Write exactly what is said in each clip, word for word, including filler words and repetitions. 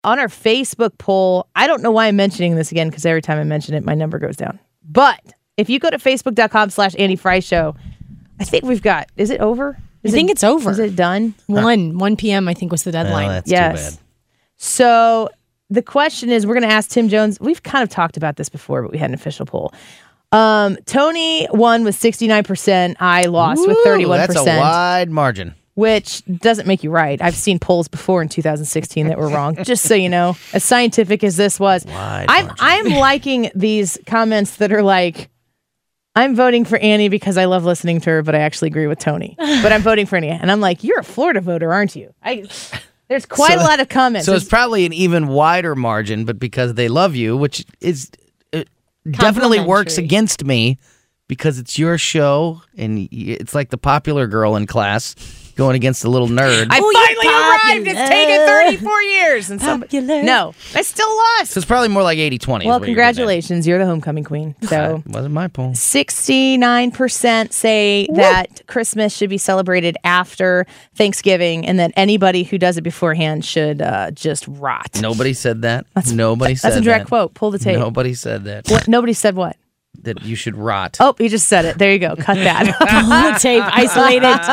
on our Facebook poll, I don't know why I'm mentioning this again because every time I mention it, my number goes down. But if you go to facebook.com slash Annie Fry Show, I think we've got, is it over? Is I think it, it's over. Is it done? one, one p.m. I think was the deadline. Well, that's yes. too bad. So the question is, we're going to ask Tim Jones. We've kind of talked about this before, but we had an official poll. Um, Tony won with sixty-nine percent. I lost Ooh, with thirty-one percent. That's a wide margin. Which doesn't make you right. I've seen polls before in two thousand sixteen that were wrong. Just so you know, as scientific as this was, Wide I'm margin. I'm liking these comments that are like, I'm voting for Annie because I love listening to her, but I actually agree with Tony. But I'm voting for Annie, and I'm like, you're a Florida voter, aren't you? I. There's quite So- a lot of comments. So it's probably an even wider margin, but because they love you, which is it definitely works Complimentary. against me because it's your show and y- it's like the popular girl in class going against the little nerd. I Oh, finally you're arrived. It's popular. taken thirty-four years. And somebody, Popular. no, I still lost. so it's probably more like eighty twenty. Well, congratulations. You're the homecoming queen. So That wasn't my poll. sixty-nine percent say that Christmas should be celebrated after Thanksgiving and that anybody who does it beforehand should uh, just rot. Nobody said that. Nobody said That's a direct that. quote. Pull the tape. Nobody said that. What? Nobody said what? That you should rot. Oh, he just said it. There you go. Cut that. Pull the tape, isolate it.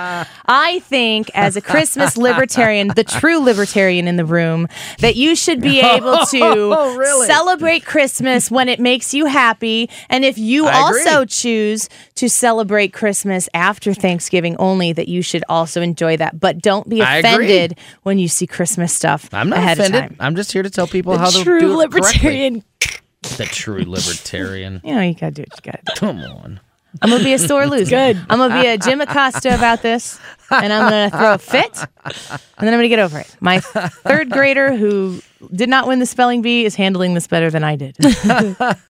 I think as a Christmas libertarian, the true libertarian in the room, that you should be able to Oh, really? celebrate Christmas when it makes you happy. And if you I also agree. choose to celebrate Christmas after Thanksgiving only, that you should also enjoy that. But don't be I agree. offended when you see Christmas stuff I'm not ahead offended. of time. I'm just here to tell people how to True do it correctly. libertarian. The true libertarian. You know, you gotta do what you gotta do. Come on. I'm gonna be a sore loser. Good. I'm gonna be a Jim Acosta about this, and I'm gonna throw a fit, and then I'm gonna get over it. My third grader who did not win the spelling bee is handling this better than I did.